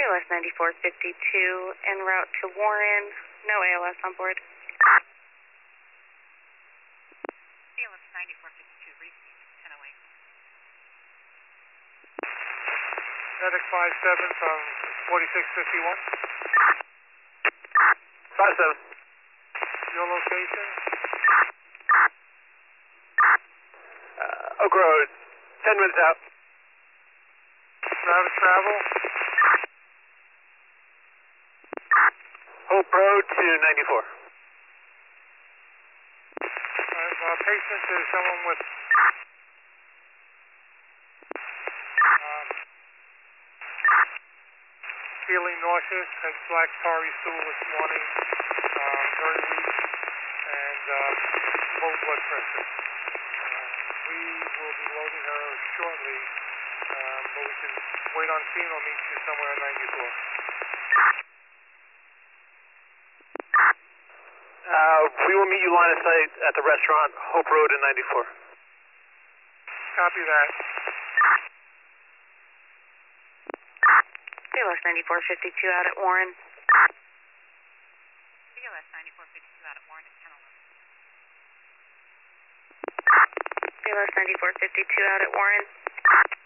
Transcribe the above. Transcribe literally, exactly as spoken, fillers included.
B L S ninety-four fifty-two en route to Warren. No A L S on board. B L S ninety-four fifty-two, receive ten oh eight. Medic five seven from forty-six fifty-one. five seven. Your location? Uh, Oak Road, ten minutes out. Route of travel? Hope Road to ninety-four. Alright, our patient is someone with um, feeling nauseous, had black tarry stool this morning, um, very weak, and uh, low blood pressure. Uh, we will be loading her shortly, um, but we can wait on scene or meet you somewhere at ninety-four. Uh, we will meet you line of sight at the restaurant, Hope Road in ninety-four. Copy that. B L S ninety-four fifty-two out at Warren. B L S ninety-four fifty-two out at Warren at ten eleven. B L S ninety-four fifty-two out at Warren.